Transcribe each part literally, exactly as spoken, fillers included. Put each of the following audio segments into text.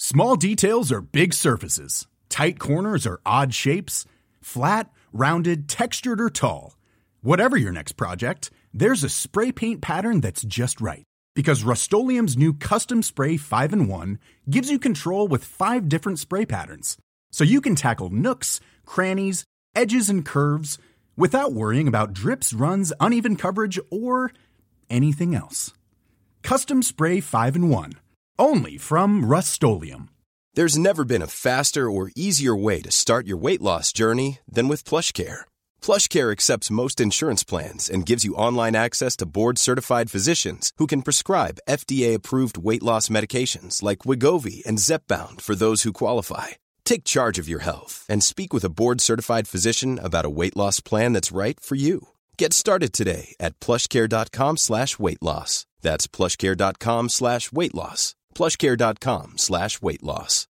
Small details are big surfaces. Tight corners are odd shapes. Flat, rounded, textured, or tall. Whatever your next project, there's a spray paint pattern that's just right. Because Rust-Oleum's new Custom Spray five in one gives you control with five different spray patterns. So you can tackle nooks, crannies, edges, and curves without worrying about drips, runs, uneven coverage, or anything else. Custom Spray five in one. Only from Rust-Oleum. There's never been a faster or easier way to start your weight loss journey than with PlushCare. PlushCare accepts most insurance plans and gives you online access to board-certified physicians who can prescribe F D A-approved weight loss medications like Wegovy and Zepbound for those who qualify. Take charge of your health and speak with a board-certified physician about a weight loss plan that's right for you. Get started today at plushcare.com slash weight loss. That's plushcare.com slash weight loss. plushcare.com slash weight loss.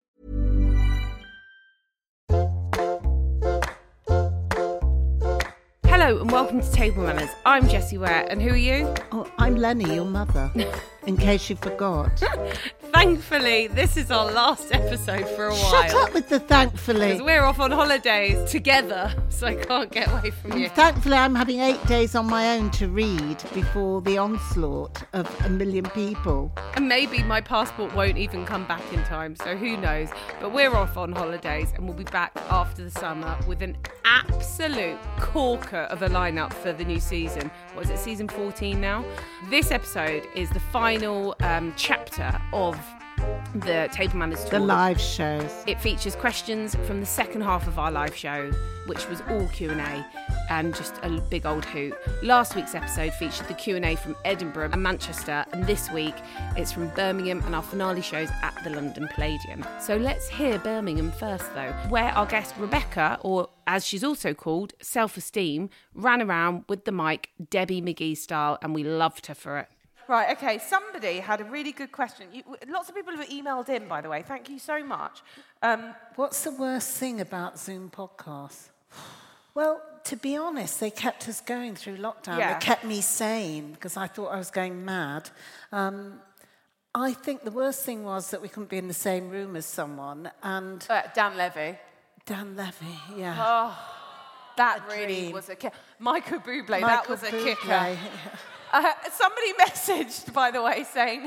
Hello and welcome to Table Manners. I'm Jessie Ware, and who are you? Oh, I'm Lenny, your mother, in case you forgot. Thankfully, this is our last episode for a while. Shut up with the thankfully. Because we're off on holidays together, so I can't get away from you. Thankfully, I'm having eight days on my own to read before the onslaught of a million people. And maybe my passport won't even come back in time, so who knows. But we're off on holidays, and we'll be back after the summer with an absolute corker of a lineup for the new season. What is it, season fourteen now? This episode is the final um, chapter of the Table Manners tour. The live shows. It features questions from the second half of our live show, which was all Q and A and just a big old hoot. Last week's episode featured the Q and A from Edinburgh and Manchester, and this week it's from Birmingham and our finale shows at the London Palladium. So let's hear Birmingham first though, where our guest Rebecca, or as she's also called, Self-Esteem, ran around with the mic Debbie McGee style, and we loved her for it. Right, okay, somebody had a really good question. You, lots of people have emailed in, by the way. Thank you so much. Um, What's the worst thing about Zoom podcasts? Well, to be honest, they kept us going through lockdown. Yeah. They kept me sane because I thought I was going mad. Um, I think the worst thing was that we couldn't be in the same room as someone. And uh, Dan Levy. Dan Levy, yeah. Oh, that A really dream. was a kicker. Michael Bublé, Michael that was a Bublé, kicker. yeah. Uh, somebody messaged, by the way, saying,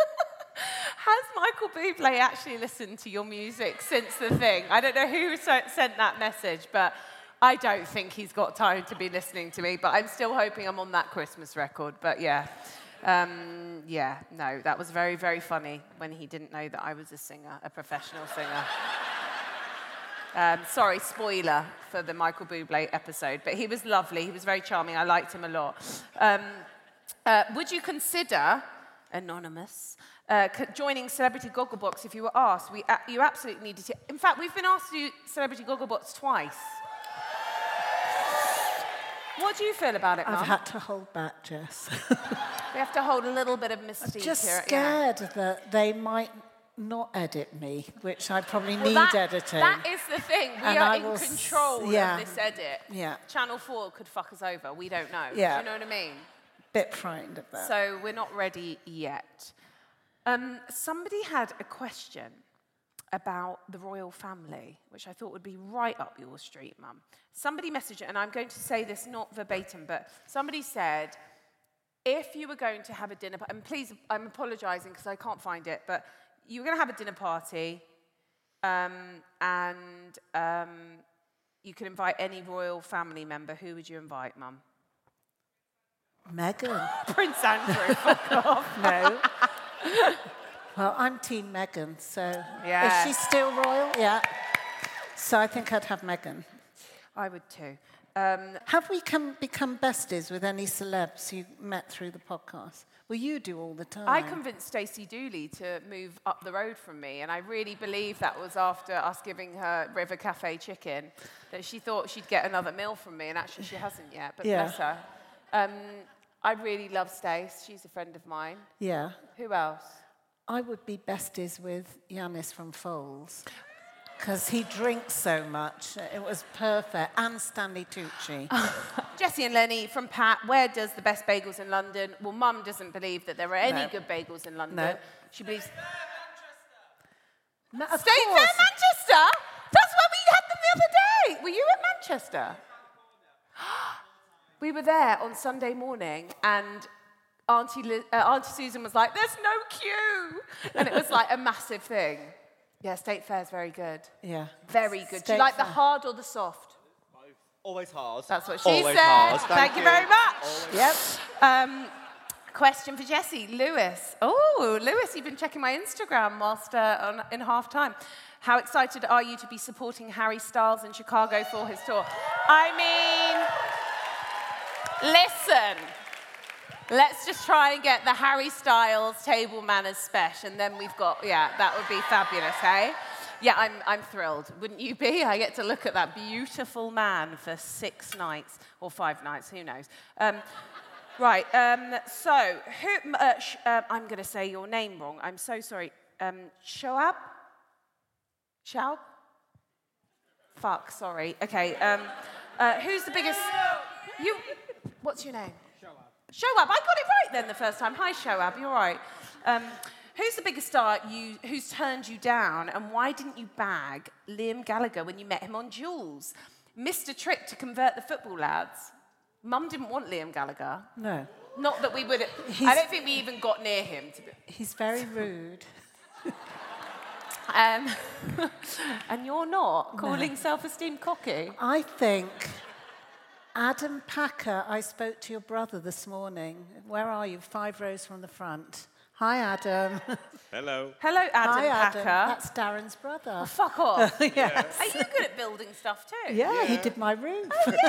has Michael Bublé actually listened to your music since the thing? I don't know who sent that message, but I don't think he's got time to be listening to me, but I'm still hoping I'm on that Christmas record. But yeah, um, yeah, no, that was very, very funny when he didn't know that I was a singer, a professional singer. Um, sorry, spoiler for the Michael Bublé episode, but he was lovely. He was very charming. I liked him a lot. Um, uh, would you consider, anonymous, uh, c- joining Celebrity Gogglebox if you were asked? We, uh, you absolutely needed to. In fact, we've been asked to do Celebrity Gogglebox twice. What do you feel about it, Mum? I've had to hold back, Jess. We have to hold a little bit of mystique I'm just here. scared that they might not edit me, which I probably Well, need that, editing. That is the thing. We And are I in will s- control yeah. of this edit. Yeah. Channel four could fuck us over. We don't know. Yeah. Do you know what I mean? Bit frightened of that. So we're not ready yet. Um, somebody had a question about the royal family, which I thought would be right up your street, Mum. Somebody messaged it, and I'm going to say this not verbatim, but somebody said, if you were going to have a dinner, and please, I'm apologising because I can't find it, but you were going to have a dinner party, um, and um, you could invite any royal family member. Who would you invite, Mum? Meghan. Prince Andrew, fuck off. No. Well, I'm Team Meghan, so... Yeah. Is she still royal? Yeah. So I think I'd have Meghan. I would too. Um, Have we come, become besties with any celebs you met through the podcast? Well, you do all the time. I convinced Stacey Dooley to move up the road from me, and I really believe that was after us giving her River Cafe chicken, that she thought she'd get another meal from me, and actually she hasn't yet, but Yeah. bless her. Um, I really love Stace. She's a friend of mine. Yeah. Who else? I would be besties with Yanis from Foles, because he drinks so much. It was perfect. And Stanley Tucci. Jessie and Lenny from Pat. Where does the best bagels in London? Well, Mum doesn't believe that there are any No. good bagels in London. No. She believes... Ma- of State Fair course. Manchester? That's where we had them the other day. Were you at Manchester? We were there on Sunday morning, and Auntie, Liz, uh, Auntie Susan was like, there's no queue. And it was like a massive thing. Yeah, State Fair's very good. Yeah. Very good. Do State you like the Fair. hard or the soft? Always hard. That's what she Always said. hard. Thank, Thank you you. very much. Always. Yep. Um, question for Jessie. Lewis. Oh, Lewis, you've been checking my Instagram whilst uh, on, in half time. How excited are you to be supporting Harry Styles in Chicago for his tour? I mean, listen. Let's just try and get the Harry Styles table manners special, and then we've got, yeah, that would be fabulous, hey? Yeah, I'm, I'm thrilled. Wouldn't you be? I get to look at that beautiful man for six nights, or five nights, who knows. Um, right, um, so, who, uh, sh- uh, I'm going to say your name wrong. I'm so sorry. Um, Shoab? Shoab? Fuck, sorry. Okay, um, uh, who's the biggest... You, what's your name? Shoab. I got it right then the first time. Hi, Shoab. You're right. Um, who's the biggest star you, who's turned you down, and why didn't you bag Liam Gallagher when you met him on Jules? Missed a trick to convert the football lads. Mum didn't want Liam Gallagher. No. Not that we would. He's- I don't think we even got near him. To be, He's very rude. um, and you're not calling self-esteem cocky. I think Adam Packer, I spoke to your brother this morning. Where are you? Five rows from the front. Hi, Adam. Hello. Hello, Adam Hi, Packer. Adam. That's Darren's brother. Oh, fuck off. Yes. Are you good at building stuff too? Yeah, he did my roof.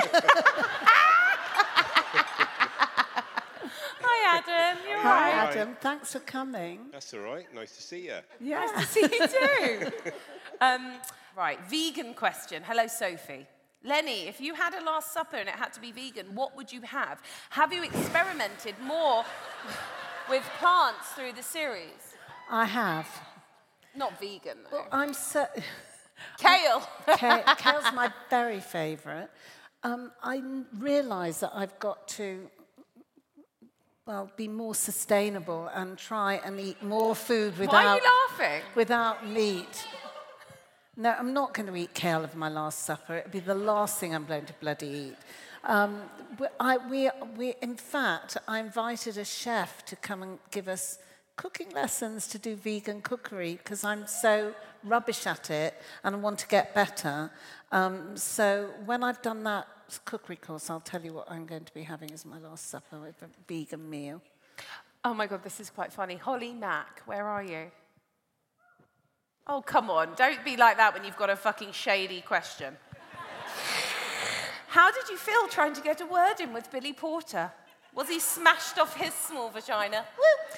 Hi, Adam. You're Hi, right. Adam. Thanks for coming. That's all right. Nice to see you. Yeah. Nice to see you too. um, right, vegan question. Hello, Sophie. Lenny, if you had a Last Supper and it had to be vegan, what would you have? Have you experimented more with plants through the series? I have. Not vegan, though. Well, I'm so... Kale. Kale, kale's my very favourite. Um, I realise that I've got to, well, be more sustainable and try and eat more food without... Why are you laughing? Without meat. No, I'm not going to eat kale of my Last Supper. It'll be the last thing I'm going to bloody eat. Um, we- I, we, we, in fact, I invited a chef to come and give us cooking lessons to do vegan cookery because I'm so rubbish at it and I want to get better. Um, so when I've done that cookery course, I'll tell you what I'm going to be having as my Last Supper with a vegan meal. Oh my God, this is quite funny. Holly Mack, where are you? Oh, come on. Don't be like that when you've got a fucking shady question. How did you feel trying to get a word in with Billy Porter? Was he smashed off his small vagina? Woo!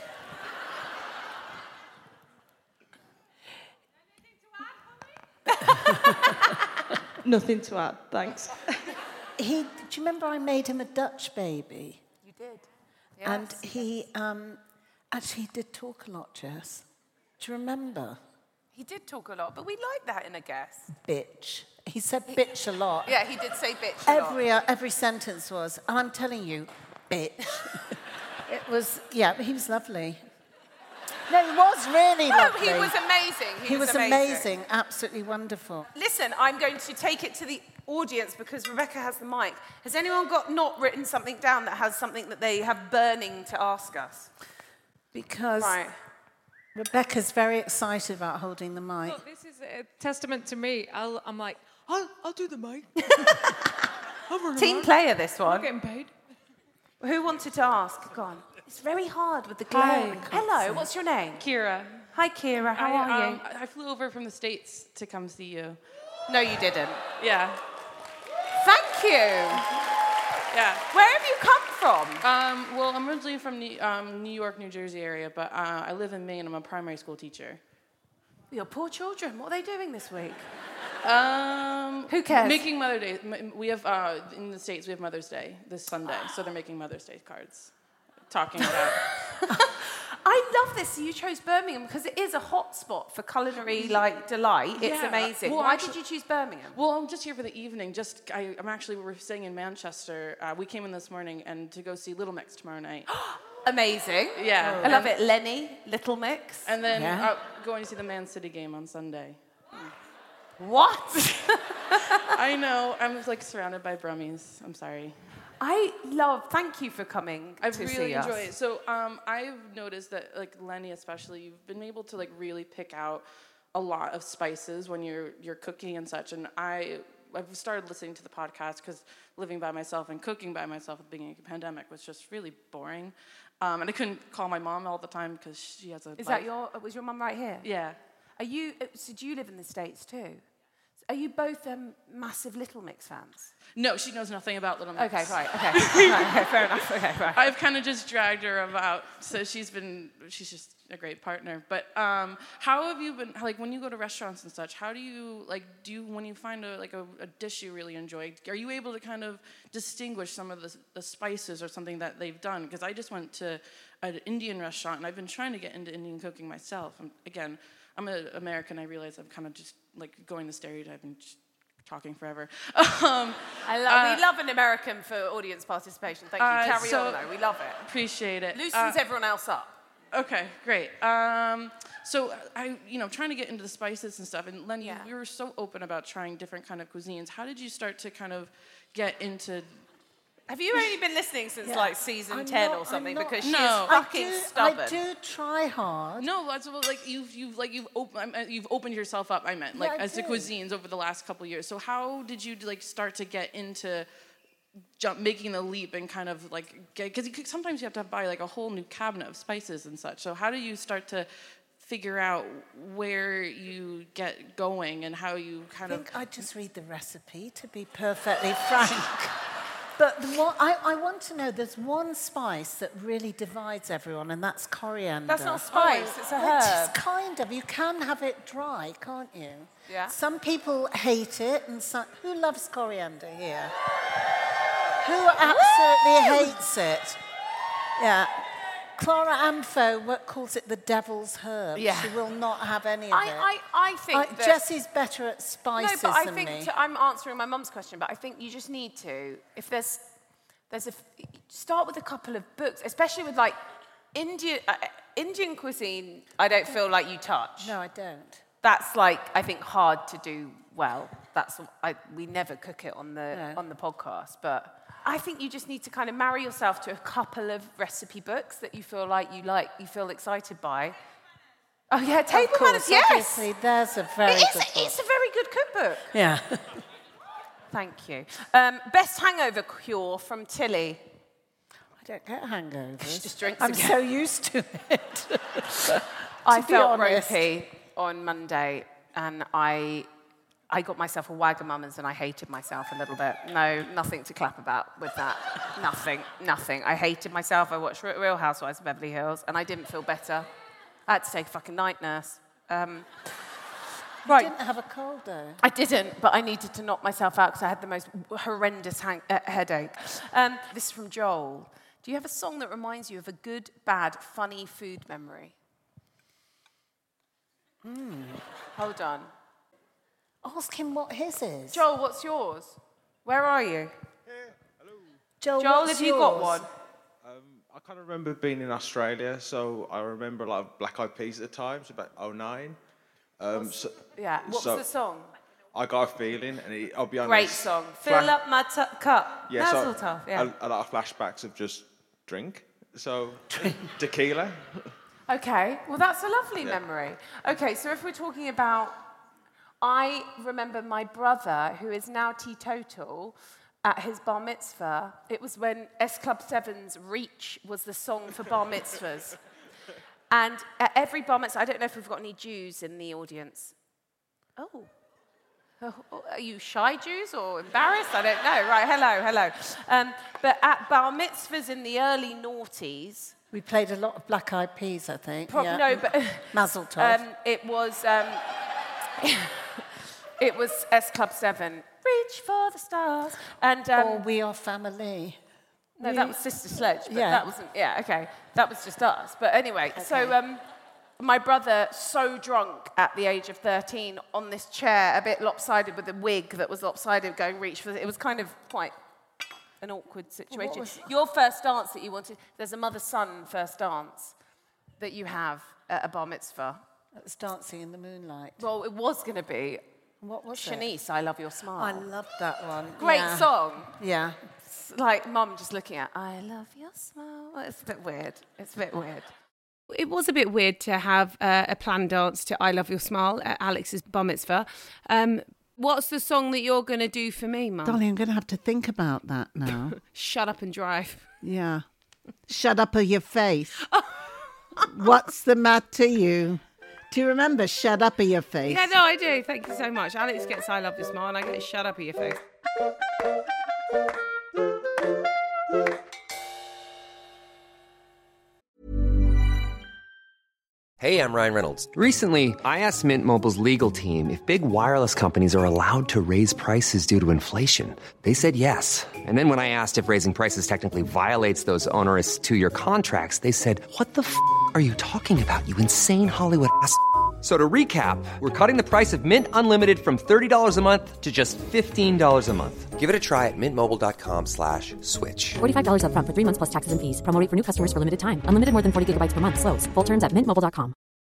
Nothing to add, thanks. He, do you remember I made him a Dutch baby? You did. And he um, actually did talk a lot, Jess. Do you remember? He did talk a lot, but we like that in a guest. Bitch. He said bitch a lot. Yeah, he did say bitch a lot. Every, uh, every sentence was, and I'm telling you, bitch. It was, yeah, but he was lovely. No, he was really No, lovely. he was amazing. He, He was amazing, absolutely wonderful. Listen, I'm going to take it to the audience because Rebecca has the mic. Has anyone got not written something down that has something that they have burning to ask us? Because Right. Rebecca's very excited about holding the mic. Look, this is a testament to me. I'll, I'm like, I'll, I'll do the mic. I'll run Team around. player, this I'm one. getting paid. Who wanted to ask? Go on. It's very hard with the glare. Hi. Hello, what's your name? Kira. Hi, Kira. How I, are um, you? I flew over from the States to come see you. No, you didn't. Yeah. Thank you. Yeah. Where have you come from? Um, well, I'm originally from New, um, New York, New Jersey area, but uh, I live in Maine. I'm a primary school teacher. Your poor children. What are they doing this week? Um, Who cares? Making Mother's Day. M- We have, uh, in the States, we have Mother's Day this Sunday, so they're making Mother's Day cards. Talking about... I love this. You chose Birmingham because it is a hot spot for culinary like delight. It's Yeah. amazing. Well, Why actually- did you choose Birmingham? Well, I'm just here for the evening. Just, I, I'm actually, we're staying in Manchester. Uh, we came in this morning and to go see Little Mix tomorrow night. Amazing. Yeah. I love it. Lenny, Little Mix. And then Yeah. uh, going to see the Man City game on Sunday. What? I know. I'm like surrounded by Brummies. I'm sorry. I love, thank you for coming I to really see enjoy us. it. So um, I've noticed that, like Lenny especially, you've been able to like really pick out a lot of spices when you're you're cooking and such. And I I've started listening to the podcast because living by myself and cooking by myself at the beginning of the pandemic was just really boring. Um, and I couldn't call my mom all the time because she has a. Is life. that your, was your mum right here? Yeah. Are you, so do you live in the States too? Are you both um, massive Little Mix fans? No, she knows nothing about Little Mix. Okay, right, okay. right, okay, fair enough, okay, right. I've kind of just dragged her about, so she's been, she's just a great partner. But um, how have you been, like when you go to restaurants and such, how do you, like, do you, when you find a, like a, a dish you really enjoy, are you able to kind of distinguish some of the, the spices or something that they've done? Because I just went to an Indian restaurant and I've been trying to get into Indian cooking myself. I'm, again, I'm an American, I realize I'm kind of just like going the stereotype and just talking forever. um, I love, uh, we love an American for audience participation. Thank you. uh, Carry so- on though, we love it. Appreciate it. Loosens Uh, everyone else up. Okay, great. Um, so I, you know, trying to get into the spices and stuff, and Lenny, Yeah. we were so open about trying different kind of cuisines. How did you start to kind of get into? Have you only been listening since Yeah. like season I'm ten not- or something? I'm not- Because she No. is I fucking I do, stubborn. I do try hard. No, that's what, like you've you've like you've opened you've opened yourself up. I meant like Yeah, I as to do. cuisines over the last couple of years. So how did you like start to get into? Jump, making the leap and kind of like because sometimes you have to buy like a whole new cabinet of spices and such. So how do you start to figure out where you get going and how you kind I of? think I just read the recipe, to be perfectly frank. But the one, I, I want to know, there's one spice that really divides everyone, and that's coriander. That's not spice, it's a Well, herb. It's kind of. You can have it dry, can't you? Yeah. Some people hate it, and some... Who loves coriander here? Who absolutely hates it? Yeah. Clara Amfo what calls it the devil's herb. Yeah. She will not have any of I, it. I, I think I- that... Jessie's better at No, spices but I than think me. to, I'm answering my mum's question, but I think you just need to, if there's, there's a, start with a couple of books, especially with like Indian, uh, Indian cuisine, I don't feel like you touch. No, I don't. That's like, I think, hard to do well. That's, I, we never cook it on the, No. on the podcast, but I think you just need to kind of marry yourself to a couple of recipe books that you feel like you like, you feel excited by. Oh yeah, Table Of Manners, course, yes! obviously, there's a very It is, good book. it's a very good cookbook. Yeah. Thank you. Um, best hangover cure from Tilly. I don't get hangovers. She just drinks I'm again. so used to it. I be felt honest. ropey on Monday, and I, I got myself a Wagamama's, and I hated myself a little bit. No, nothing to clap about with that. nothing, nothing. I hated myself. I watched Re- Real Housewives of Beverly Hills, and I didn't feel better. I had to take a fucking night nurse. Um, I right. didn't have a cold, though. I didn't, but I needed to knock myself out because I had the most horrendous hang- uh, headache. Um, this is from Joel. Do you have a song that reminds you of a good, bad, funny food memory? Hmm. Hold on. Ask him what his is. Joel, what's yours? Where are you? Joel, Joel, what's have you got yours? one? Um, I kind of remember being in Australia, so I remember a lot of Black Eyed Peas at the time, so about oh nine. Um, so, Yeah. What's so the song? I got a feeling, and it, I'll be honest. Great song. flash- Fill up my tu- cup. Yeah, so Mazel tov. Yeah. a, a lot of flashbacks of just drink. So tequila. Okay, well, that's a lovely Yeah. memory. Okay, so if we're talking about, I remember my brother, who is now teetotal, at his bar mitzvah. It was when S Club seven's Reach was the song for bar mitzvahs. And at every bar mitzvah, I don't know if we've got any Jews in the audience. Oh. Oh, are you shy Jews or embarrassed? I don't know. Right, hello, hello. Um, but at bar mitzvahs in the early noughties, We played a lot of Black Eyed Peas, I think. Prob- yeah. No, but Mazel tov. um, it was um, it was S Club Seven. Reach for the stars, and um, or We Are Family. no, that was Sister Sledge. But Yeah. that wasn't. Yeah, okay, that was just us. But anyway, so Okay. um, my brother, so drunk at the age of thirteen, on this chair, a bit lopsided with a wig that was lopsided, going reach for. It was kind of quite an awkward situation. was- Your first dance that you wanted, there's a mother-son first dance that you have at a bar mitzvah. It was Dancing in the Moonlight. Well, it was going to be What was it? Shanice, I Love Your Smile. I loved that one. Great Yeah. song. Yeah. It's like mum just looking at, I love your smile. It's a bit weird. It's a bit weird. It was a bit weird to have uh, a planned dance to I Love Your Smile at Alex's bar mitzvah. Um, what's the song that you're going to do for me, mum? Darling, I'm going to have to think about that now. Shut up and drive. Yeah. Shut up or your face. What's the matter, you? Do you remember Shut Up or Your Face? Yeah, no, I do. Thank you so much. Alex gets I Love Your Smile and I get Shut Up or Your Face. Hey, I'm Ryan Reynolds. Recently, I asked Mint Mobile's legal team if big wireless companies are allowed to raise prices due to inflation. They said yes. And then when I asked if raising prices technically violates those onerous two-year contracts, they said, what the f*** are you talking about, you insane Hollywood ass f- So to recap, we're cutting the price of Mint Unlimited from thirty dollars a month to just fifteen dollars a month. Give it a try at mintmobile.com slash switch. forty-five dollars up front for three months plus taxes and fees. Promo rate for new customers for limited time. Unlimited more than forty gigabytes per month. Slows full terms at mint mobile dot com.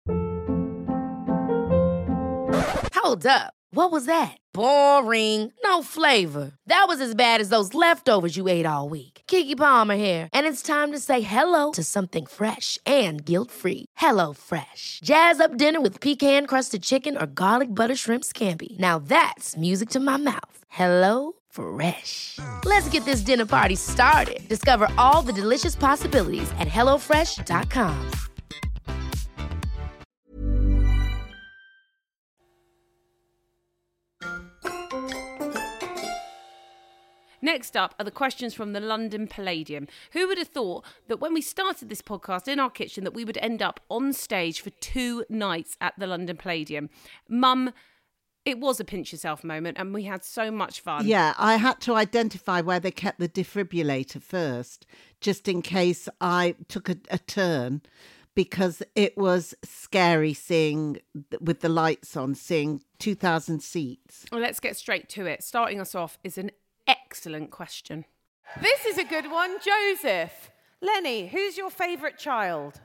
Hold up. What was that? Boring. No flavor. That was as bad as those leftovers you ate all week. Keke Palmer here, and it's time to say hello to something fresh and guilt-free. Hello Fresh. Jazz up dinner with pecan-crusted chicken or garlic butter shrimp scampi. Now that's music to my mouth. Hello Fresh. Let's get this dinner party started. Discover all the delicious possibilities at hello fresh dot com. Next up are the questions from the London Palladium. Who would have thought that when we started this podcast in our kitchen that we would end up on stage for two nights at the London Palladium? Mum, it was a pinch yourself moment and we had so much fun. Yeah, I had to identify where they kept the defibrillator first, just in case I took a, a turn, because it was scary seeing, with the lights on, seeing two thousand seats. Well, let's get straight to it. Starting us off is an excellent question. This is a good one. Joseph. Lenny, who's your favourite child?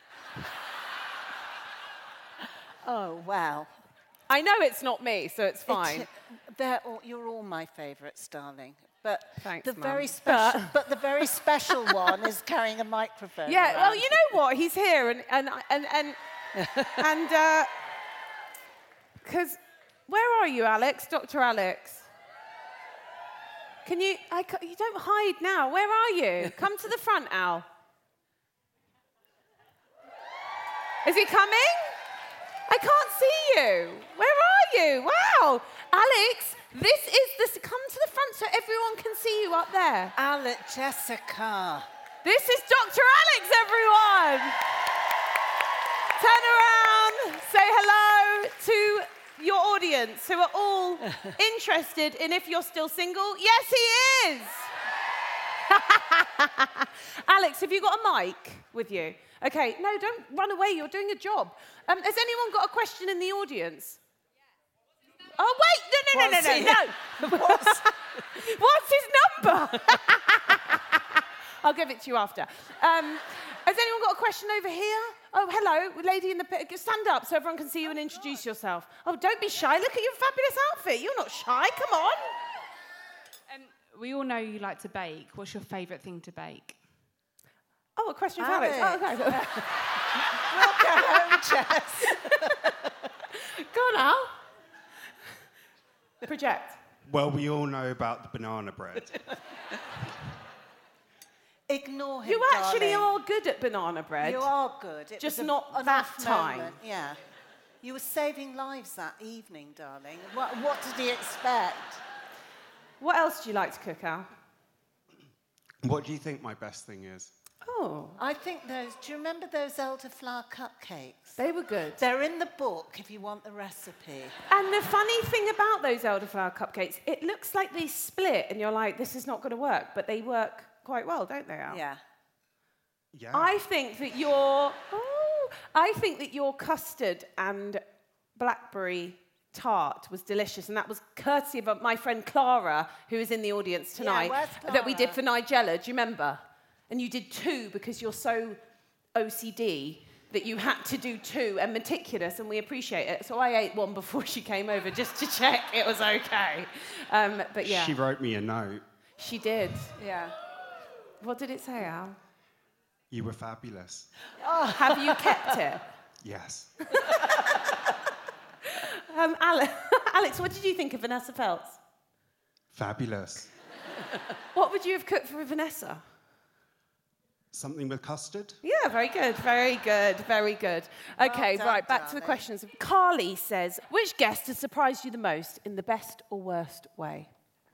Oh, wow. I know it's not me, so it's fine. It, they're all, you're all my favourites, darling. But Thanks, the Mum. very special, but the very special one is carrying a microphone. Yeah, around. well, you know what? He's here, and and and and and uh, because where are you, Alex? Doctor Alex. Can you? I ca- you don't hide now. Where are you? Come to the front, Al. Is he coming? I can't see you. Where are you? Wow, Alex. This is this. Come to the front so everyone can see you up there. Alex, Jessica. This is Doctor Alex, everyone. Turn around. Say hello to your audience, who are all interested in if you're still single. Yes, he is. Alex, have you got a mic with you? Okay, no, don't run away. You're doing a job. Um, has anyone got a question in the audience? Oh, wait, no, no, no, no, no, no. What's, what's his number? I'll give it to you after. Um, has anyone got a question over here? Oh, hello, lady in the pit. Stand up so everyone can see you and introduce yourself. Oh, don't be shy. Look at your fabulous outfit. You're not shy. Come on. Um, we all know you like to bake. What's your favourite thing to bake? Oh, a question for Alex. Oh, okay. We'll go home, Jess. Go on, Al. Project. Well, we all know about the banana bread. Ignore him, You actually darling. are good at banana bread. You are good. It Just was a- not an that off time. moment, Yeah. You were saving lives that evening, darling. What, what did he expect? What else do you like to cook, Al? What do you think my best thing is? Oh. I think those, do you remember those elderflower cupcakes? They were good. They're in the book if you want the recipe. And the funny thing about those elderflower cupcakes, it looks like they split and you're like, this is not going to work, but they work quite well, don't they, Al? Yeah. Yeah. I think that your, oh, I think that your custard and blackberry tart was delicious, and that was courtesy of my friend Clara, who is in the audience tonight, where's that we did Clara? for Nigella. Do you remember? And you did two because you're so O C D that you had to do two and meticulous, and we appreciate it. So I ate one before she came over just to check it was okay. Um, but yeah. She wrote me a note. She did. Yeah. What did it say, Al? You were fabulous. Oh, have you kept it? Yes. um, Alex, Alex, what did you think of Vanessa Feltz? Fabulous. What would you have cooked for Vanessa? Something with custard? Yeah, very good, very good, very good. Okay, Well done, right, back to the darling. questions. Carly says, which guest has surprised you the most in the best or worst way?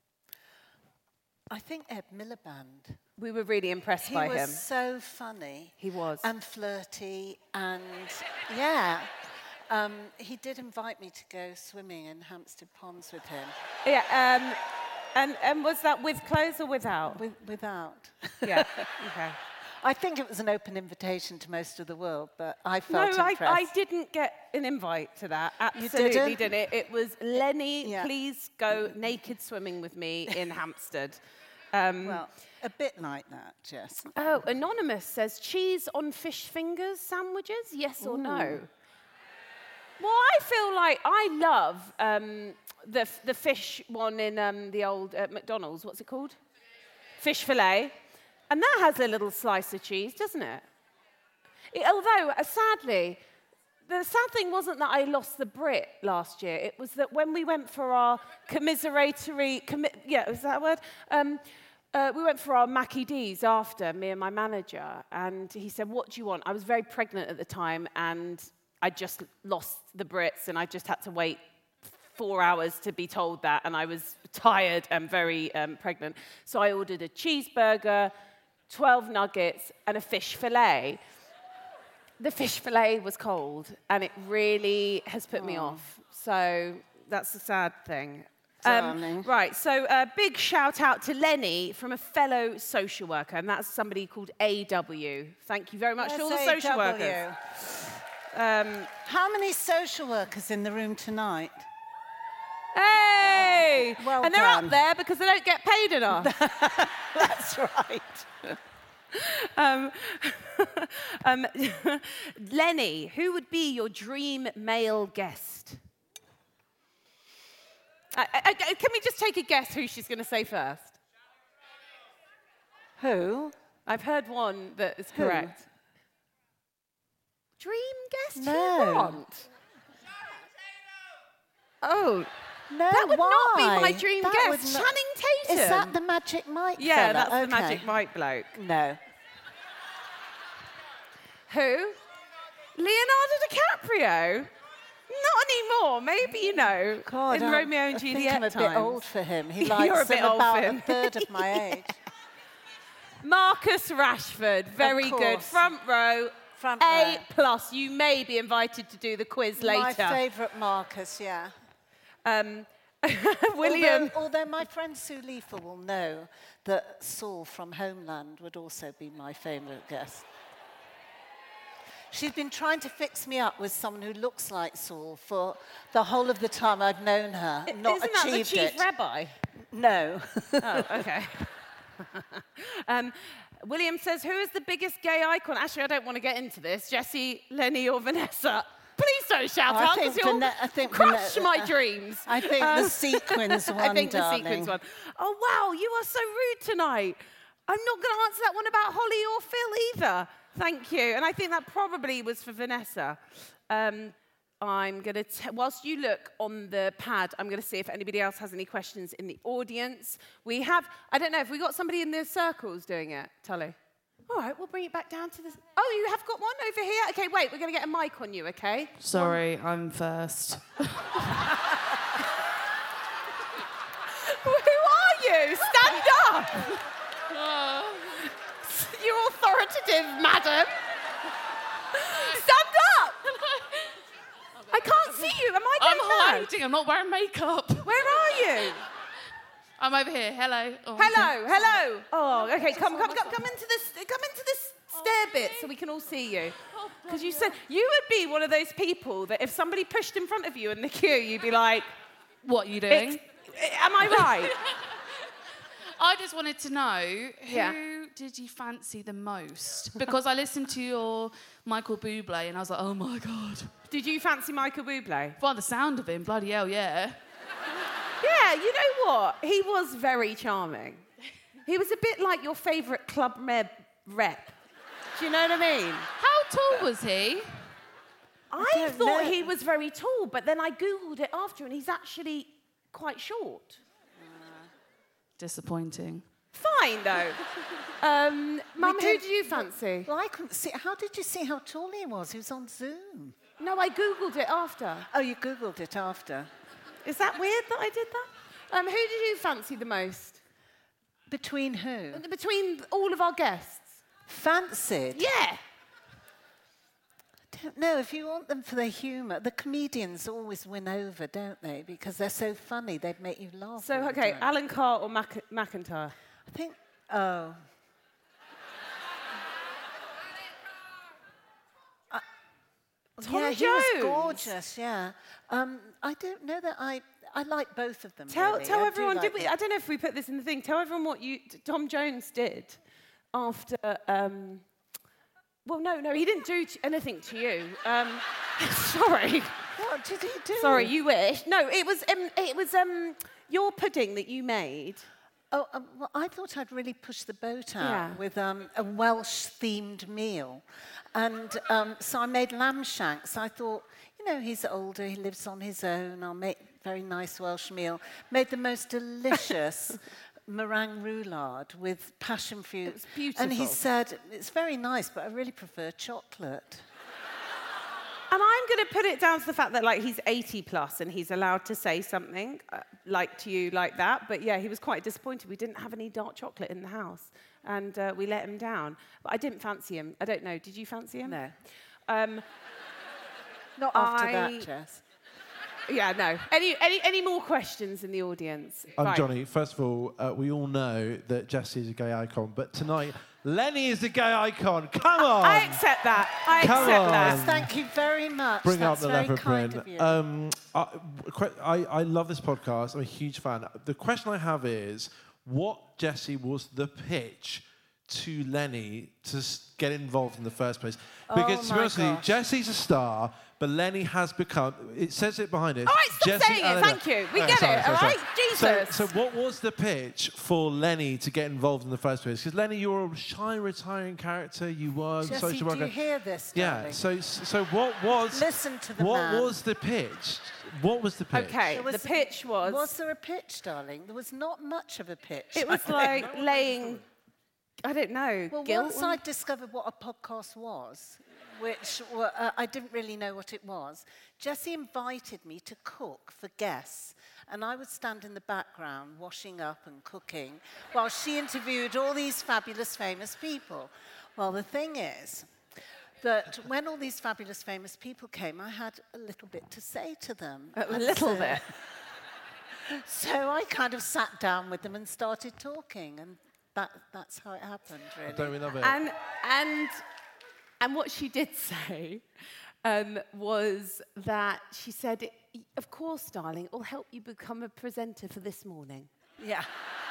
I think Ed Miliband. We were really impressed He by was him. so funny. He was. And flirty, and yeah. Um, he did invite me to go swimming in Hampstead Ponds with him. Yeah, um, and, and was that with clothes or without? With, without. Yeah, okay. I think it was an open invitation to most of the world, but I No, felt I, impressed. I didn't get an invite to that. You Absolutely didn't? didn't. It, it was, Lenny, Yeah. please go naked swimming with me in Hampstead. Um, Well, a bit like that, Jess. oh, Anonymous says, cheese on fish fingers sandwiches, yes or no? Well, I feel like I love um, the, f- the fish one in um, the old uh, McDonald's. What's it called? Fish fillet. And that has a little slice of cheese, doesn't it? It- although, uh, sadly, the sad thing wasn't that I lost the Brit last year. It was that when we went for our commiseratory, commi- yeah, was that a word? Um, uh, we went for our Mackie D's after, me and my manager, and he said, what do you want? I was very pregnant at the time, and I just lost the Brits, and I just had to wait four hours to be told that, and I was tired and very um, pregnant. So I ordered a cheeseburger, twelve nuggets, and a fish fillet. The fish fillet was cold, and it really has put me off. So that's the sad thing. Um, Darling. right, so a big shout out to Lenny from a fellow social worker, and that's somebody called A W. Thank you very much to all the Where's social A W? workers. Um, How many social workers in the room tonight? hey! Well and they're done. up there because they don't get paid enough. That's right. um, um, Lenny, who would be your dream male guest? Uh, uh, uh, can we just take a guess who she's going to say first? Who? I've heard one that is Who? correct. Dream guest? No. Who you want? Oh, No, that would why? not be my dream That guest. would not- Channing Tatum. Is that the Magic Mike Yeah, fella? that's the Okay. Magic Mike bloke. No. Who? Leonardo DiCaprio? Not anymore. Maybe, you know, God, in I, Romeo and I think Juliet I'm a times. bit old for him. He You're likes a bit them old about for him. a third of my age. Marcus Rashford, very good. course. Front row, Front A row. plus. You may be invited to do the quiz later. My favourite Marcus, yeah. Um, William. Although, although my friend Sue Leifer will know that Saul from Homeland would also be my favourite guest. She's been trying to fix me up with someone who looks like Saul for the whole of the time I've known her. Not Isn't that the achieved chief it. rabbi? No. Oh, okay. um, William says, who is the biggest gay icon? Actually, I don't want to get into this. Jessie, Lenny, or Vanessa? Please don't shout Oh, I out, think because you'll Vane- I think crush Vane- my dreams. I think the sequins one, I think darling. the sequins one. Oh, wow, you are so rude tonight. I'm not going to answer that one about Holly or Phil either. Thank you. And I think that probably was for Vanessa. Um, I'm going to, whilst you look on the pad, I'm going to see if anybody else has any questions in the audience. We have, I don't know, if we got somebody in the circles doing it, Tully? All right, we'll bring it back down to the... Oh, you have got one over here? Okay, wait, we're going to get a mic on you, okay? Sorry, I'm first. Who are you? Stand up! You authoritative madam. Stand up! I can't see you. Am I I'm going mad? hiding. I'm not wearing makeup. Where are you? I'm over here. Hello. Oh, Hello, hello. Oh, okay. Come, come, come, come into this. Come into this stair bit so we can all see you. Because you said you would be one of those people that if somebody pushed in front of you in the queue, you'd be like, What are you doing? Am I right? I just wanted to know, who Yeah. did you fancy the most? Because I listened to your Michael Bublé and I was like, oh my God. Did you fancy Michael Bublé? By the sound of him, bloody hell, yeah. Yeah, you know what? He was very charming. He was a bit like your favourite club med rep. Do you know what I mean? How tall was he? I, don't thought know. he was very tall, but then I Googled it after and he's actually quite short. Disappointing. Fine, though. um, Mum, who did- did you fancy? Well, I couldn't see. How did you see how tall he was? He was on Zoom. No, I Googled it after. Oh, you Googled it after. Is that weird that I did that? Um, who did you fancy the most? Between who? Between all of our guests. Fancied? Yeah. I don't know. If you want them for their humour, the comedians always win over, don't they? Because they're so funny, they'd make you laugh. So, all the okay, time. Alan Carr or Mac- McIntyre? I think. Oh. Uh, Tom yeah, he Jones. was gorgeous. Yeah. Um, I don't know that I. I like both of them. Tell, really. tell I do everyone, like did we, them. I don't know if we put this in the thing, tell everyone what you, Tom Jones did after, um, well, no, no, he didn't do t- anything to you. Um, sorry. What did he do? Sorry, you wish. No, it was, um, it was um, your pudding that you made. Oh, um, well, I thought I'd really push the boat out Yeah. with um, a Welsh-themed meal. And um, so I made lamb shanks. I thought, you know, he's older, he lives on his own. I'll make a very nice Welsh meal. Made the most delicious meringue roulade with passion fruit. It was beautiful. And he said, it's very nice, but I really prefer chocolate. And I'm going to put it down to the fact that, like, he's eighty plus and he's allowed to say something, uh, like, to you like that. But, yeah, he was quite disappointed. We didn't have any dark chocolate in the house. And uh, we let him down. But I didn't fancy him. I don't know. Did you fancy him? No. Um, Not after I- that, Jess. yeah, no. Any, any, any more questions in the audience? I'm Right. Johnny. First of all, uh, we all know that Jessie is a gay icon, but tonight, Lenny is a gay icon. Come on! I accept that. I Come accept on. that. Thank you very much. Bring That's up the very leopard kind print. of you. Um, I, que- I, I love this podcast. I'm a huge fan. The question I have is, what, Jessie, was the pitch to Lenny to s- get involved in the first place? Because, Oh to be my honest with you, gosh. Jessie's a star, but Lenny has become, it says it behind it. All right, stop Jessie- saying it. oh, no, no. Thank you. We Oh, get sorry, it, sorry, all sorry. right? So, Jesus. so what was the pitch for Lenny to get involved in the first place? Because Lenny, you're a shy, retiring character. You were a Jessie, social do worker. you hear this, Yeah. darling? So, so what was? Listen to the What man. was the pitch? What was the pitch? Okay, There was- the pitch was... Was there a pitch, darling? There was not much of a pitch. It was like laying... I don't know, Well, guilt? once I discovered what a podcast was, which wa- uh, I didn't really know what it was, Jessie invited me to cook for guests. And I would stand in the background washing up and cooking while she interviewed all these fabulous famous people. Well, the thing is that when all these fabulous famous people came, I had a little bit to say to them. A And little so- bit. So I kind of sat down with them and started talking, and that, that's how it happened, really. Don't we love it? And, and, and what she did say um, was that she said, of course, darling, it will help you become a presenter for This Morning. Yeah.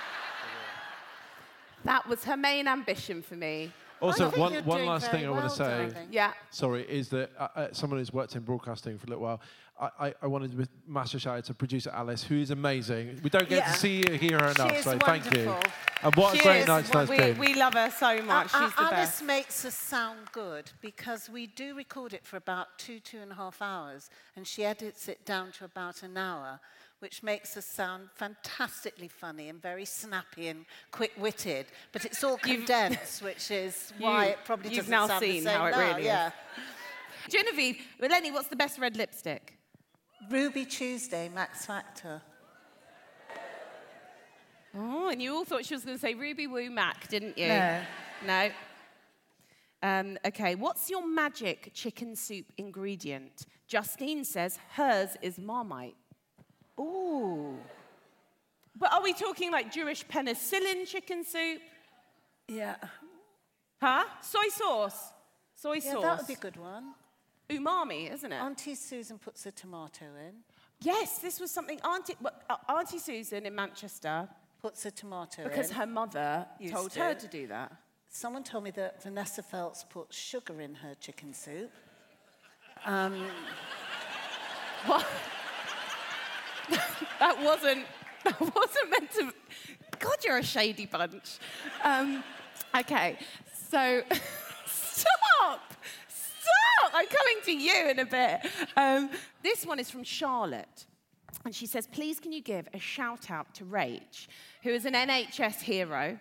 That was her main ambition for me. Also, think one, you're one doing last very thing I want well, to say, darling. Yeah. sorry, is that uh, uh, someone who's worked in broadcasting for a little while, I, I, I wanted to give a massive shout out to producer Alice, who is amazing. We don't get Yeah. to see her, hear her enough, is so thank you. wonderful. And what She a great is- night tonight's we, been. we love her so much. Uh, She's the Alice best. makes us sound good because we do record it for about two, two and a half hours, and she edits it down to about an hour, which makes us sound fantastically funny and very snappy and quick-witted. But it's all You've- condensed, which is why You- it probably you've doesn't now sound seen the same how it now. really is. yeah. Genevieve, well, Lenny, what's the best red lipstick? Ruby Tuesday, Max Factor. Oh, and you all thought she was going to say Ruby Woo Mac, didn't you? No. No. Um, okay, what's your magic chicken soup ingredient? Justine says hers is Marmite. Ooh. But are we talking like Jewish penicillin chicken soup? Yeah. Huh? Soy sauce? Soy Yeah, sauce. that would be a good one. Umami, isn't it? Auntie Susan puts a tomato in. Yes, this was something Auntie, well, uh, Auntie Susan in Manchester puts a tomato because in. her mother Used told to. her to do that. Someone told me that Vanessa Feltz puts sugar in her chicken soup. Um, what? that wasn't. That wasn't meant to. God, you're a shady bunch. Um, okay, so stop, stop. I'm coming to you in a bit. Um, this one is from Charlotte. And she says, please can you give a shout out to Rach, who is an N H S hero.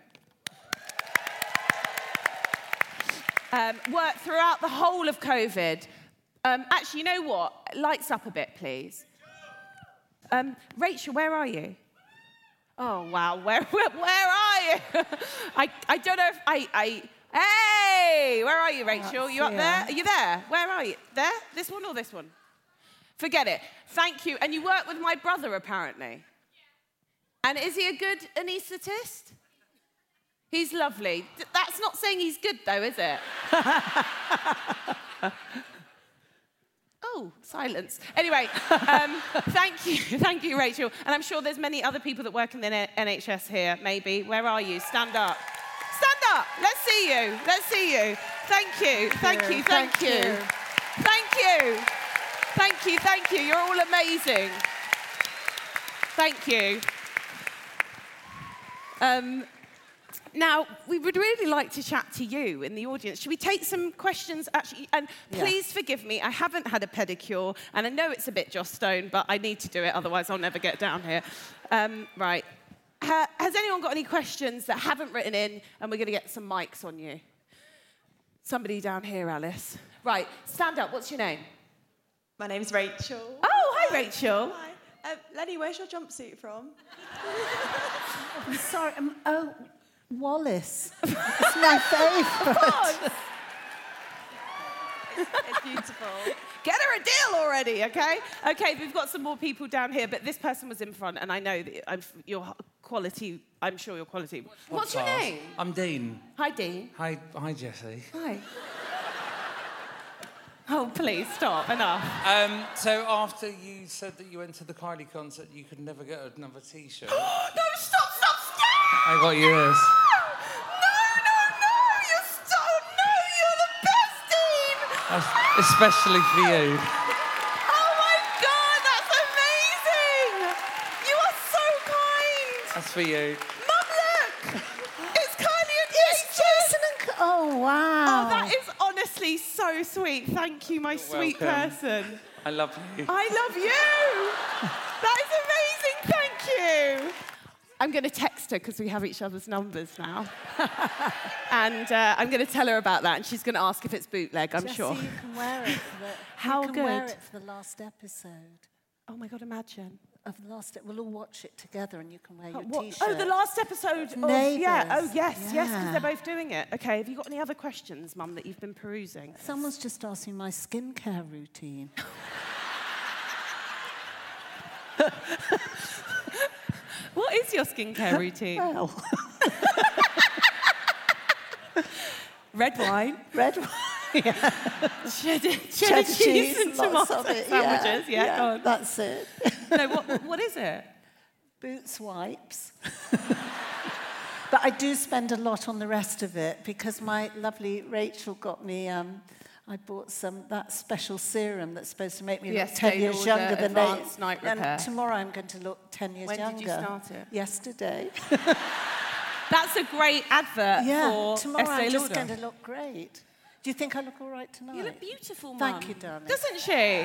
Um, worked throughout the whole of COVID. Um, actually, you know what? Lights up a bit, please. Um, Rachel, where are you? Oh, wow. Where, where, where are you? I, I don't know if I, I... Hey! Where are you, Rachel? You up there? Are you there? Where are you? There? This one or this one? Forget it. Thank you. And you work with my brother, apparently. And is he a good anaesthetist? He's lovely. D- That's not saying he's good, though, is it? Oh, silence. Anyway, um, thank you. Thank you, Rachel. And I'm sure there's many other people that work in the N H S here, maybe. Where are you? Stand up. Stand up. Let's see you. Let's see you. Thank you. Thank you. Thank you. Thank you. Thank you. Thank you. You're all amazing. Thank you. Um, Now, we would really like to chat to you in the audience. Should we take some questions? Actually, and please Yeah. forgive me, I haven't had a pedicure, and I know it's a bit Joss Stone, but I need to do it, otherwise I'll never get down here. Um, right. Ha- has anyone got any questions that haven't written in, and we're going to get some mics on you? Somebody down here, Alice. Right, stand up. What's your name? My name's Rachel. Oh, hi, Rachel. Hi. Um, Lenny, where's your jumpsuit from? I'm sorry. Um, oh, Wallace. It's my favourite. It's, it's beautiful. Get her a deal already, okay? Okay, we've got some more people down here, but this person was in front, and I know that I'm, your quality, I'm sure your quality. What's your name? I'm Dean. Hi, Dean. Hi, hi, Jessie. Hi. Oh, please, stop, enough. Um, so after you said that you went to the Kylie concert, you could never get another T-shirt. No, stop, stop, stop! I got you this. No, no, no! You're so... No, you're the best, Dean! That's especially for you. Oh, my God, that's amazing! You are so kind! That's for you. Mum, look! It's Kylie and It's Jason and... C- oh, wow. Oh, that is honestly so sweet. Thank you, my You're sweet welcome. person. I love you. I love you! That is amazing, thank you! I'm going to text her because we have each other's numbers now. and uh, I'm going to tell her about that, and she's going to ask if it's bootleg, I'm Jessie, sure. you can wear it for the, How you can good. wear it for the last episode. Oh, my God, imagine. Of the last, we'll all watch it together, and you can wear your Uh, what- T-shirt. Oh, the last episode of... Neighbours. Yeah, oh, yes, yes, because Yeah. they're both doing it. OK, have you got any other questions, Mum, that you've been perusing? Someone's just asked me my skincare routine. What is your skincare routine? Well. Red wine. Red wine. Yeah. Cheddar, cheddar, Cheddar cheese, cheese, and lots tomato of it, sandwiches. yeah, Yeah, yeah, go on. that's it. No, what, what is it? Boots wipes. But I do spend a lot on the rest of it because my lovely Rachel got me, um, I bought some, that special serum that's supposed to make me The look ten Estee years Lauder younger than Advanced they. Night Repair. And tomorrow I'm going to look ten years When younger. did you start it? Yesterday. That's a great advert Yeah, for tomorrow Estee I'm just Lauder. going to look great. Do you think I look all right tonight? You look beautiful, Mum. Thank you, darling. Doesn't she?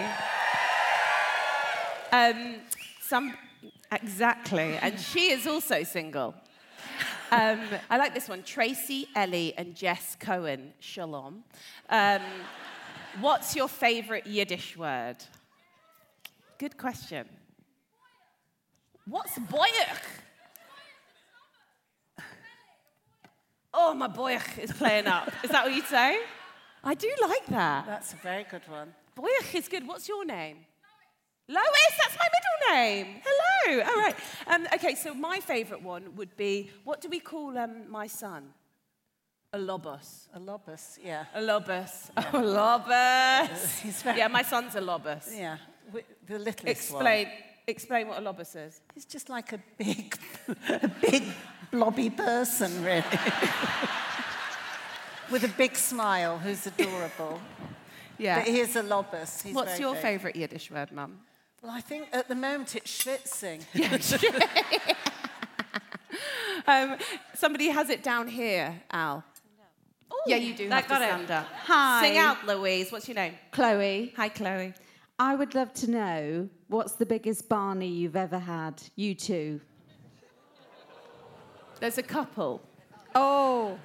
Um, some exactly, and she is also single. Um, I like this one. Tracy, Ellie, and Jess Cohen. Shalom. Um, what's your favourite Yiddish word? Good question. What's boyach? Oh, my boyach is playing up. Is that what you'd say? I do like that. That's a very good one. Boyach is good. What's your name? Lois, that's my middle name. Hello. All right. Um, okay, so my favourite one would be, what do we call um, my son? A lobus. A lobus, yeah. A lobus. Yeah. Oh, lobus. He's very... Yeah, my son's a lobus. Yeah, the littlest Explain. one. Explain what a lobus is. He's just like a big, a big blobby person, really. With a big smile, who's adorable. Yeah. But he is a lobus. He's What's very your big. favourite Yiddish word, Mum? Well, I think at the moment it's schwitzing. um, somebody has it down here, Al. Ooh, yeah, you do that have got to it. stand up. Hi. Sing out, Louise. What's your name? Chloe. Hi, Chloe. I would love to know what's the biggest Barney you've ever had, you two? There's a couple. Oh.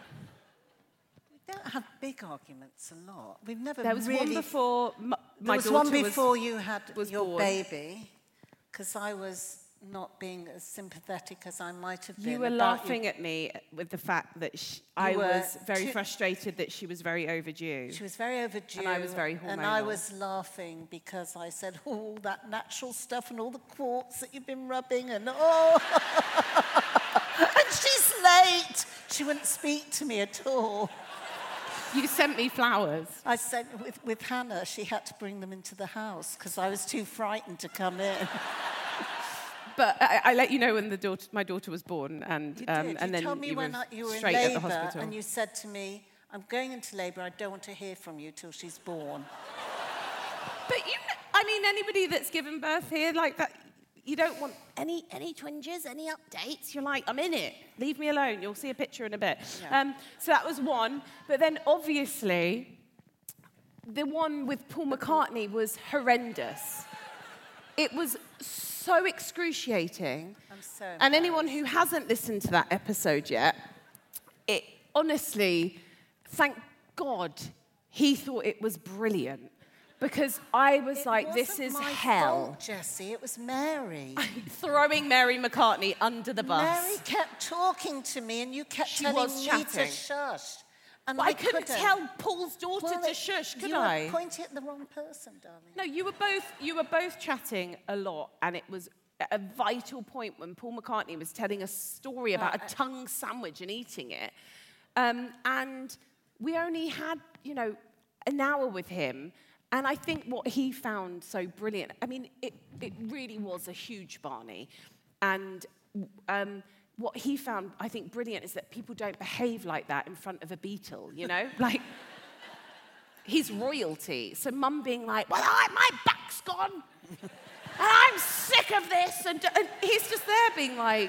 We don't have big arguments a lot. We've never There was really... one before m- my There was daughter one was- before you had was your born. baby, because I was not being as sympathetic as I might have been. You were about laughing you. at me with the fact that sh I were was very too- frustrated that she was very overdue. She was very overdue. And I was very hormonal. And I was laughing because I said, oh, all that natural stuff and all the quartz that you've been rubbing and oh. And she's late. She wouldn't speak to me at all. You sent me flowers. I said, with, with Hannah, she had to bring them into the house because I was too frightened to come in. But I, I let you know when the daughter, my daughter was born, and You um, did. and you then told me you when were I, you were in straight at the labour, hospital. and you said to me, "I'm going into labour. I don't want to hear from you till she's born." But you, I mean, anybody that's given birth here like that, you don't want any any twinges, any updates. You're like, I'm in it. Leave me alone. You'll see a picture in a bit. Yeah. Um, so that was one. But then obviously, the one with Paul McCartney was horrendous. It was so excruciating. I'm so And anyone who hasn't listened to that episode yet, it honestly, thank God, he thought it was brilliant. Because I was It like, this wasn't is my hell. fault, Jessie. It was Mary. Throwing Mary McCartney under the bus. Mary kept talking to me, and you kept She telling was me chatting. to shush. And But I couldn't couldn't. tell Paul's daughter Well, to it- shush, could you I? were pointing at the wrong person, darling. No, you were both you were both chatting a lot, and it was a vital point when Paul McCartney was telling a story about Uh, a tongue sandwich and eating it, um, and we only had you know an hour with him, and I think what he found so brilliant. I mean, it it really was a huge Barney, and. Um, What he found, I think, brilliant is that people don't behave like that in front of a Beatle, you know? Like, he's royalty. So Mum being like, well, I, my back's gone, and I'm sick of this. And, and he's just there being like...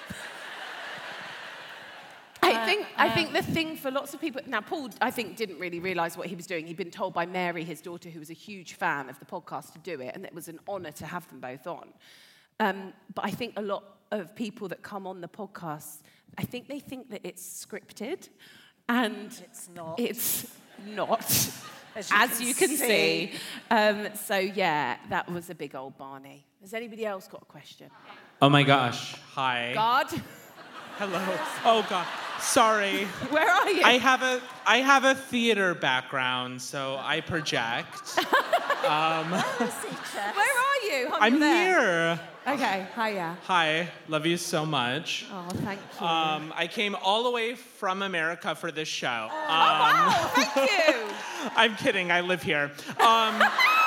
I think, I think the thing for lots of people... Now, Paul, I think, didn't really realise what he was doing. He'd been told by Mary, his daughter, who was a huge fan of the podcast, to do it, and it was an honour to have them both on. Um, but I think a lot of people that come on the podcast, I think they think that it's scripted, and It's not. It's not, As as you you can can, see. see. Um, so yeah, that was a big old Barney. Has anybody else got a question? Oh my gosh. Hi. God, Hello. Oh God. Sorry. where are you? I have a I have a theater background, so I project. um, Where are you? Oh, I'm you're there. here. Okay, hiya. Hi. Love you so much. Oh, thank you. Um, I came all the way from America for this show. oh, Um, wow, thank you. I'm kidding. I live here. Um,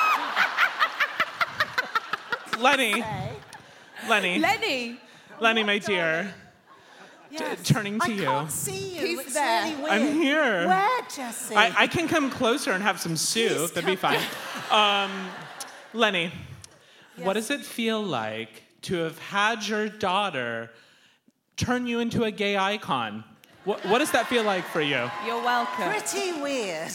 Lenny. Lenny. Lenny. Lenny, my dear. T- turning to I you. can't see you. He's it's there. really weird. I'm here. Where, Jessie? I, I can come closer and have some soup. Please That'd be come. fine. Um, Lenny, what does it feel like to have had your daughter turn you into a gay icon? What, what does that feel like for you? You're welcome. Pretty weird.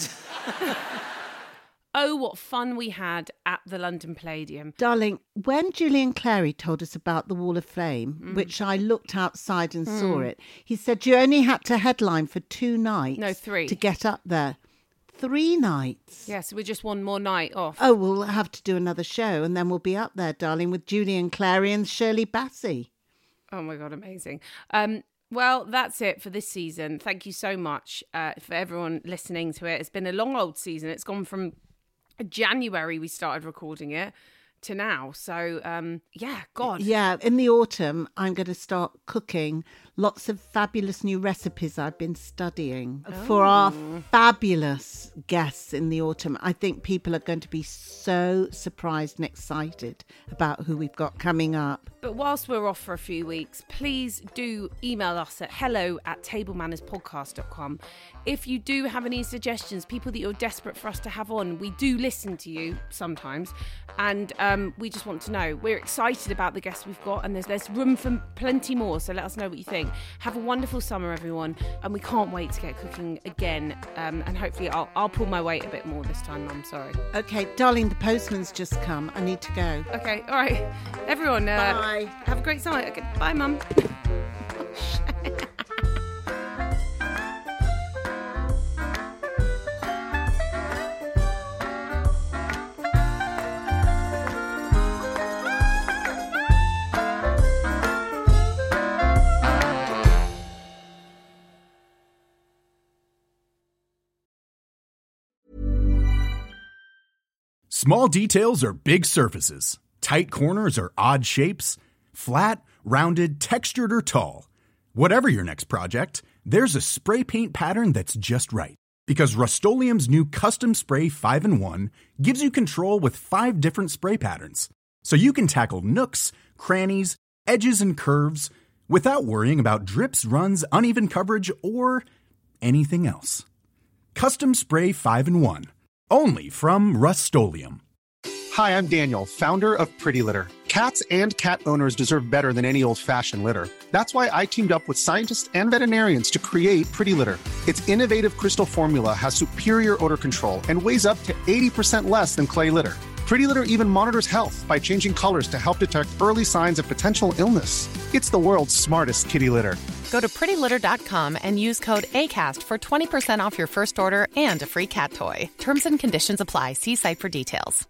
Oh, what fun we had at the London Palladium. Darling, when Julian Clary told us about the Wall of Flame, Mm. which I looked outside and saw Mm. it, he said you only had to headline for two nights. No, three. To get up there. Three nights. Yes, we're just one more night off. Oh, we'll have to do another show and then we'll be up there, darling, with Julian Clary and Shirley Bassey. Oh my God, amazing. Um, well, that's it for this season. Thank you so much uh, for everyone listening to it. It's been a long old season. It's gone from January we started recording it to now. So, um, yeah, God. Yeah, in the autumn, I'm going to start cooking lots of fabulous new recipes I've been studying for our fabulous guests in the autumn. I think people are going to be so surprised and excited about who we've got coming up. But whilst we're off for a few weeks, please do email us at hello at tablemannerspodcast dot com. If you do have any suggestions, people that you're desperate for us to have on, we do listen to you sometimes. And um, we just want to know. We're excited about the guests we've got, and there's, there's room for plenty more. So let us know what you think. Have a wonderful summer, everyone. And we can't wait to get cooking again. Um, and hopefully I'll, I'll pull my weight a bit more this time, Mum. Sorry. Okay, darling, the postman's just come. I need to go. Okay, all right. Everyone, uh, Bye. Have a great summer. Okay, bye, Mum. Small details are big surfaces. Tight corners are odd shapes. Flat, rounded, textured, or tall. Whatever your next project, there's a spray paint pattern that's just right. Because Rust-Oleum's new Custom Spray five in one gives you control with five different spray patterns. So you can tackle nooks, crannies, edges, and curves without worrying about drips, runs, uneven coverage, or anything else. Custom Spray five in one. Only from Rust-Oleum. Hi, I'm Daniel, founder of Pretty Litter. Cats and cat owners deserve better than any old-fashioned litter. That's why I teamed up with scientists and veterinarians to create Pretty Litter. Its innovative crystal formula has superior odor control and weighs up to eighty percent less than clay litter. Pretty Litter even monitors health by changing colors to help detect early signs of potential illness. It's the world's smartest kitty litter. Go to pretty litter dot com and use code ACAST for twenty percent off your first order and a free cat toy. Terms and conditions apply. See site for details.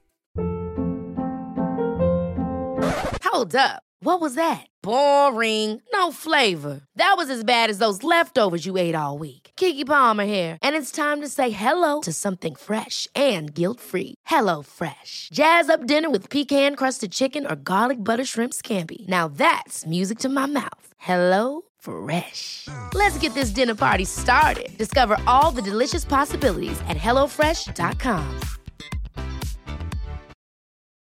Hold up. What was that? Boring. No flavor. That was as bad as those leftovers you ate all week. Keke Palmer here, and it's time to say hello to something fresh and guilt-free. Hello Fresh. Jazz up dinner with pecan-crusted chicken or garlic butter shrimp scampi. Now that's music to my mouth. Hello Fresh. Let's get this dinner party started. Discover all the delicious possibilities at hello fresh dot com.